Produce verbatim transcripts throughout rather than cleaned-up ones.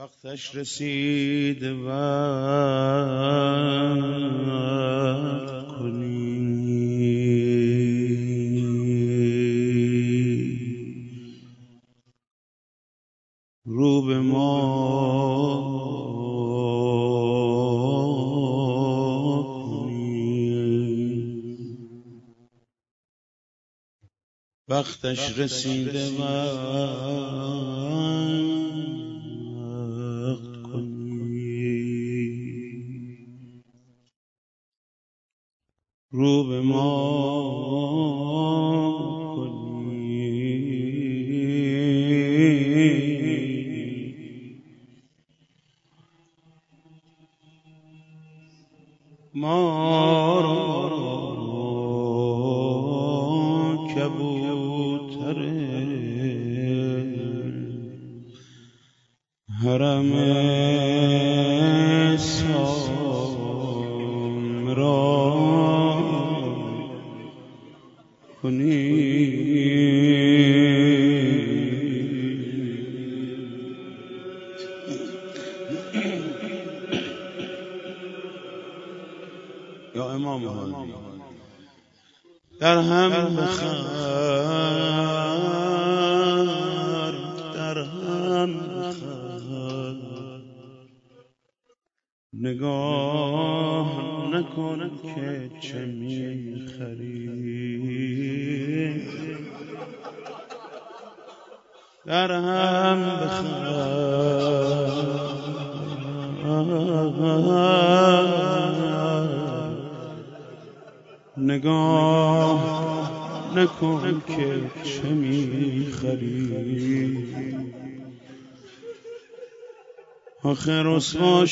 وقتش رسید وقت کنی رو به ما کنی وقتش رسیده وقت رو به ما کنی ما را کبوتر حرم سامرا کنی یا امام هادی در هم بخر در هم بخر نگاه نکن که چه میخری در هم بخر نگاه نکن که چه میخری آخه رسوا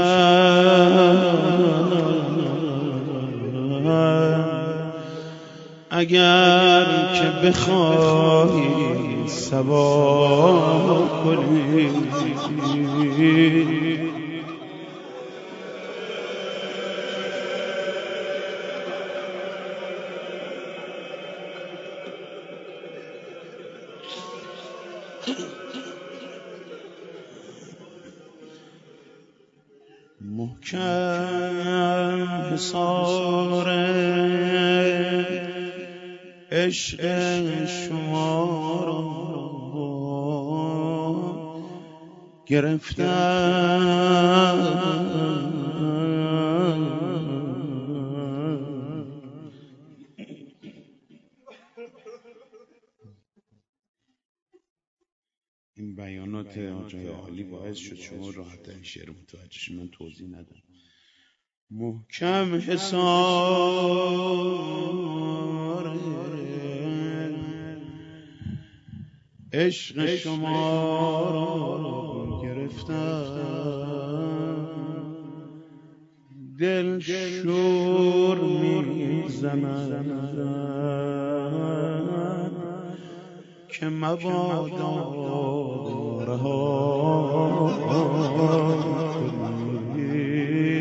شود اگر که بخواهی صبا کنی محکم حصار عشق شما را گرفتم این بیانات آقای عالی باعث شد شما راحت این شعر متوجه شید، من توضیح ندم. محکم حصار عشق شما را گرفتم دل شور میزند که مبادا رها کنی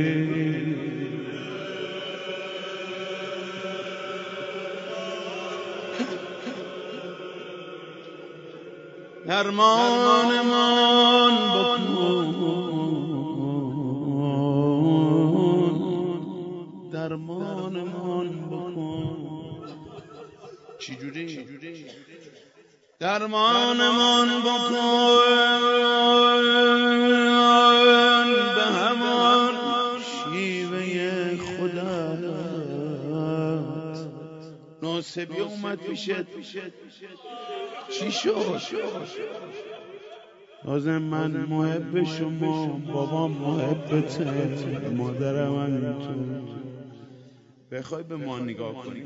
درمانمان بکن درمانمان بکن چی جوری درمانمان بکن به همان شیوه خودت ناصبی اومد پیشت چی شد؟ لازم من محب شما بابام محبته مادرم همینطور بخوای به ما نگاه کنی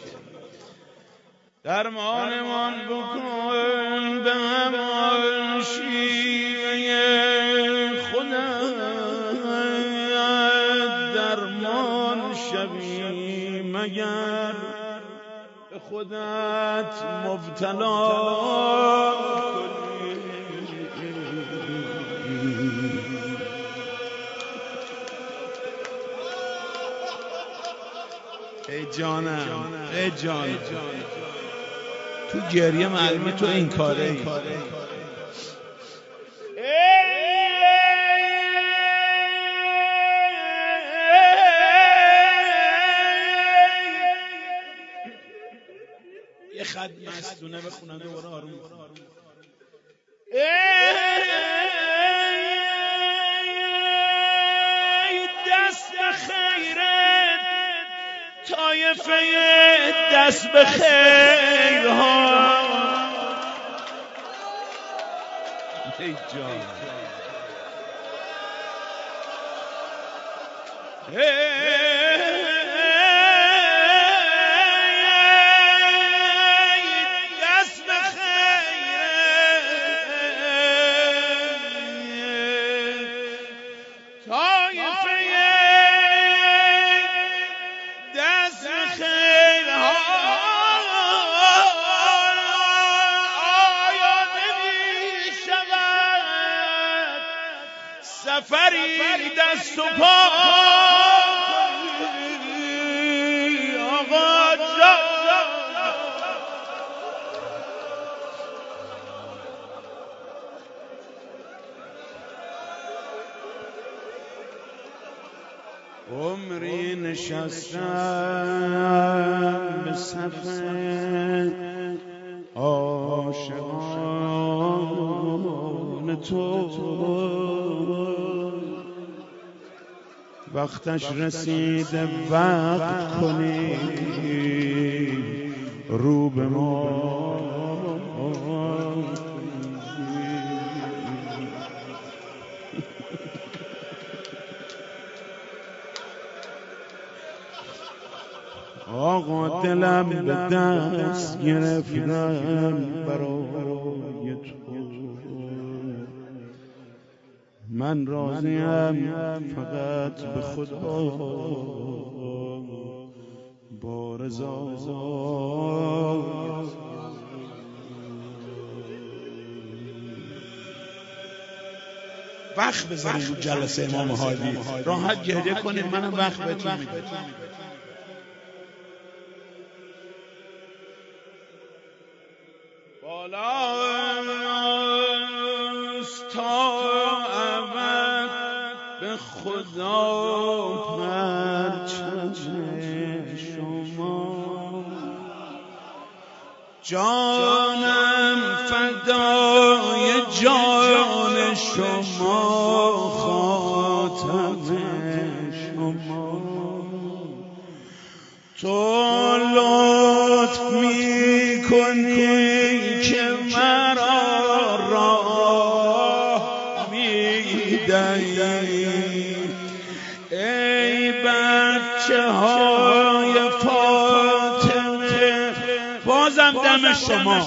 درمانمان بکن به همان شیوه خودت درمان شوی مگر به خودت مبتلا کنی ای جانم ای جانم تو گریه معلومه تو این کاره ای مستونه بخونن دوباره آروم بخونن. ای دست به خیرت طایفه دست به خیر ها ای جان سفری دست و پا آقا جان عمری نشستم به صف عاشقان تو وقتش رسیده وقت کنی رو به ما آقا دلم به دست گرفتم برای تو من راضیم فقط به خدا با رضا وقت بذارید رو جلسه امام هادی راحت گریه کنید منم وقت بهتون میدم بالاست تا ابد به خدا پرچم شما جانم فدای جان شما خاتم شما تو لطف میکنی که مرا راه میدهی ای بچه های فاطمه بازم دم شما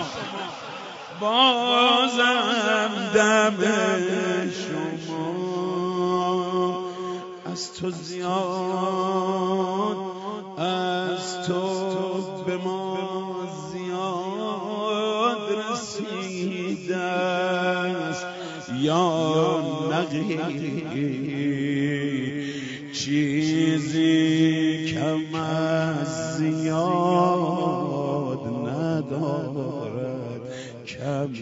بازم دم شما از تو زیاد از تو به ما زیاد رسیده است یا نقی چیزی کم از زیاد ندارد کم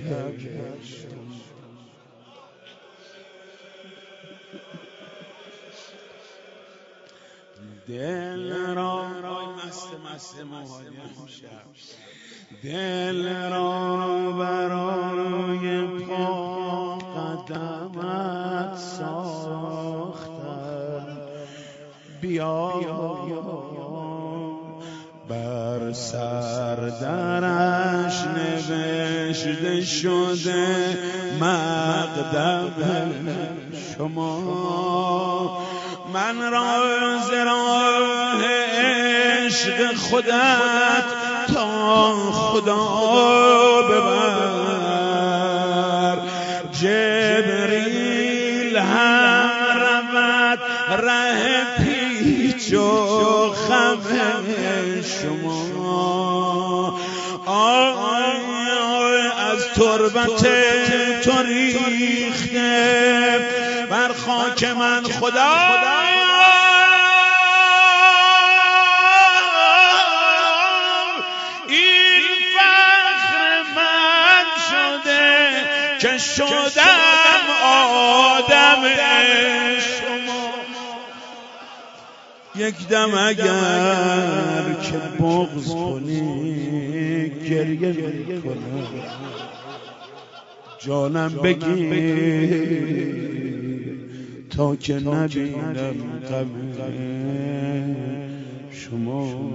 دل را مست مست موهایی امشب دل را برای پا قدمت ساختم بیا بر سر درش نوشته شده مقدم شما من را ز راه عشق خودت تا خدا ببر جبریل هم رود ره پیچ و خم شما آی از تربت تو ریخته بر خاک من خدا این فخر من شده که شدم آدم شما یک دم اگر که بغض کنی گریه میکنم، جانم بگیر تا که نبینم غم شما.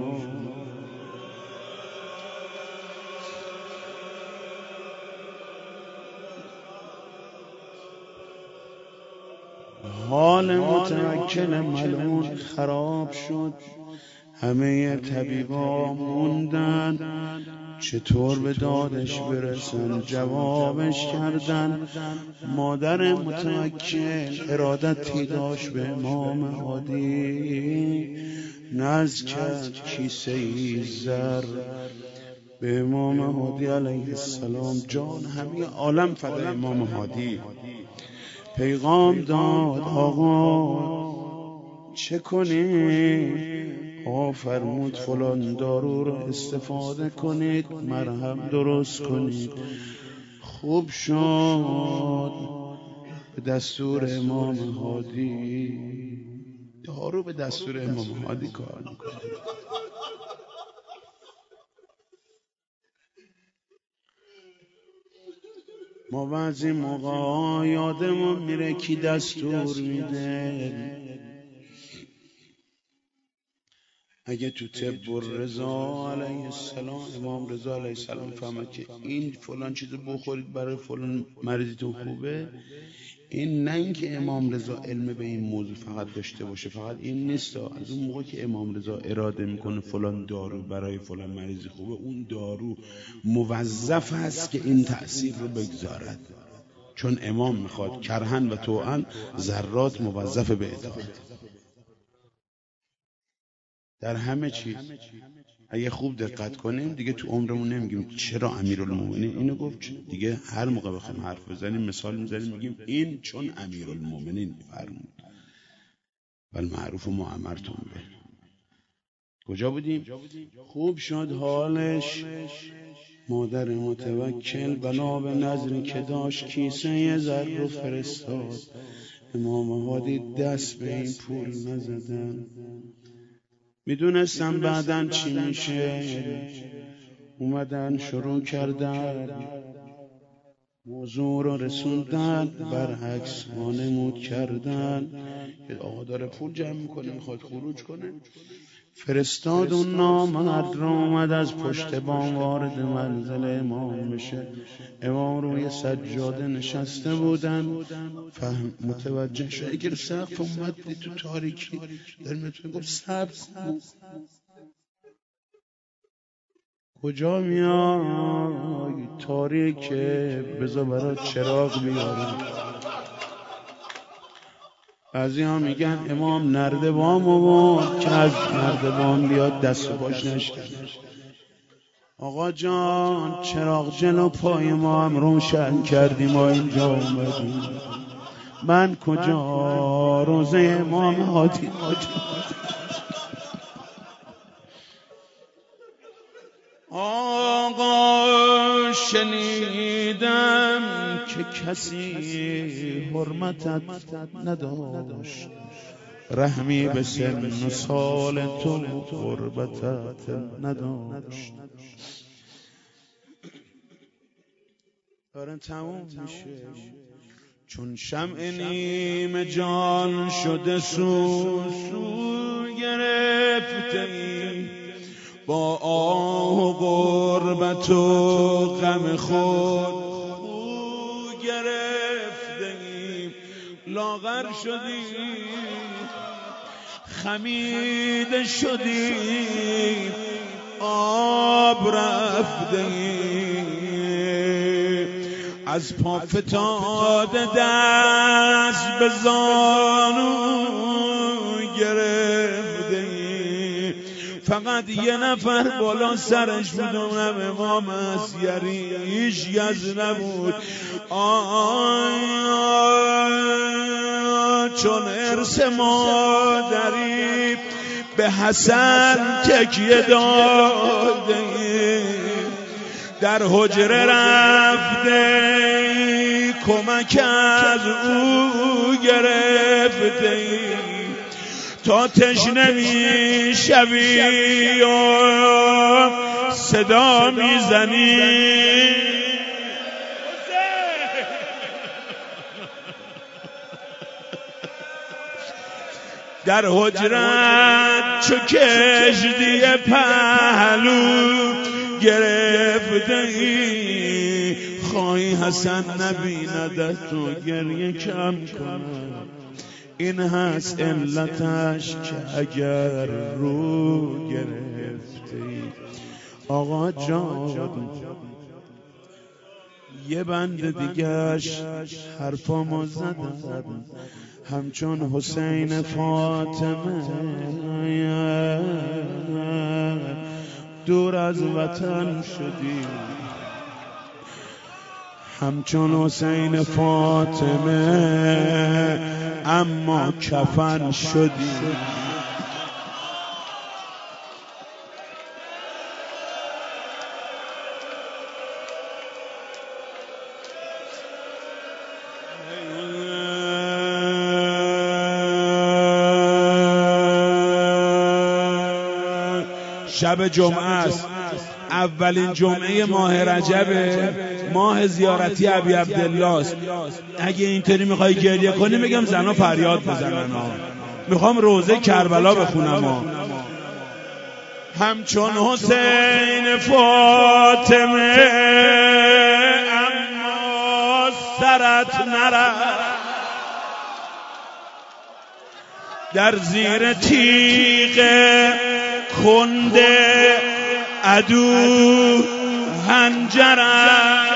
حال متوکل ملعون خراب شد، همه طبیبا موندن چطور به دادش برسن، جوابش کردن. مادر متوکل ارادتی داشت به امام هادی، نذر کرد کیسه ای زر به امام هادی علیه السلام. جان همه عالم فدای امام هادی. پیغام داد آقا چه کنی؟ آقا فرمود فلان دارو رو استفاده کنید، مرهم درست کنید. خوب شد به دستور امام هادی، دارو به دستور امام هادی کار میکنه. ما بعضی موقع یادمون میره کی دستور میده. اگه تو طب رضا علیه السلام، امام رضا علیه السلام فهمه که این فلان چیزو بخورید برای فلان مریضیتون خوبه، این نه اینکه امام رضا علم به این موضوع فقط داشته باشه، فقط این نیست. از اون موقع که امام رضا اراده میکنه فلان دارو برای فلان مریضی خوبه، اون دارو موظف هست که این تأثیر رو بگذارد، چون امام میخواد کرهن و طوعن ذرات موظف به اطاعت در همه چیز. اگه خوب دقت کنیم دیگه تو عمرمون نمیگیم چرا امیرالمومنین اینو گفت، دیگه هر موقع بخوایم حرف بزنیم مثال میزنیم میگیم این چون امیرالمومنین فرمود والمعروف ما امرتم به. کجا بودیم؟ خوب شد حالش. مادر متوکل بنا به نظری که داشت کیسه زر رو فرستاد. امام هادی دست به این پول نزدن، میدونستم بعدن چی میشه. اومدن شروع کردن موضوع رو رسوندن، برعکس وانمود کردن که آقا داره پول جمع میکنه میخواد خروج کنه. فرستاد اون نامرد رو، اومد از پشت بام وارد منزل امام بشه. امام روی سجاده نشسته بودن، فهم متوجه شد اگر سقف اومد دید تو تاریکی در میتونه گفت سب کجا میای؟ تاریکه، بذار برات چراغ بیارم. بعضی ها میگن امام نردبام آورد که از نردبام بیاد دست و پاش نشکنه. آقا جان چراغ جلو پای ما هم روشن کردی، ما اینجا اومدیم. من کجا؟ روزه امام هادی آقا شنیدم که کسی حرمتت نداشت، رحمی به سن و سال تو غربتت نداشت. داره تموم میشه. چون شمع نیم جان شده سو سو گرفته با آه و غربت و غم خود خو گرفته ایم. لاغر شدیم خمیده شدیم آب رفته ایم. از پا فتاده دست به زانو گرفته ایم. فقط یه نفر بالا سرش بود، اونم امام عصیری، هیچ کس نبود. آیا چون ارث مادری به حسن تکیه داده در حجره رفته کمک از او گرفته تا تشنه میشوی و صدا میزنی در حجرت چو کشتی پهلو گرفته ای خواهی حسن نبیندت و گریه کم کند این هست علتش که اگر رو گرفتی آقا جان یه بند دیگهش حرفامو زدن همچون حسین فاطمه دور از وطن شدی همچون حسین فاطمه اما کفن شدی شب جمعه است اولین جمعه ماه رجب ماه زیارتی ابی عبدالله است اگه اینطوری میخوای گریه کنی میگم زنا فریاد بزنن ها میخوام روزه کربلا بخونم ها همچون حسین فاطمه اما سرت نره در زیر تیغ کنده عدو هنجرم